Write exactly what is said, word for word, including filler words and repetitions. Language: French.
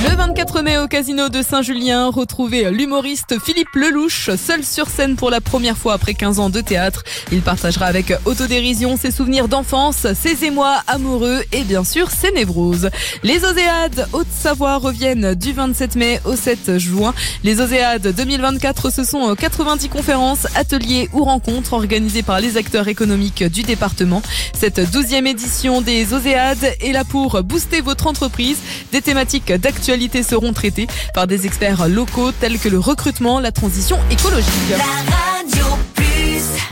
Le vingt-quatre mai au Casino de Saint-Julien, retrouvez l'humoriste Philippe Lelouch, seul sur scène pour la première fois après quinze ans de théâtre. Il partagera avec autodérision ses souvenirs d'enfance, ses émois amoureux et bien sûr ses névroses. Les Oséades Haute-Savoie reviennent du vingt-sept mai au sept juin. Les Oséades deux mille vingt-quatre, ce sont quatre-vingt-dix conférences, ateliers ou rencontres organisées par les acteurs économiques du département. Cette douzième édition des Oséades est là pour booster votre entreprise. Des thématiques d'actualité seront traitées par des experts locaux tels que le recrutement, la transition écologique. La radio.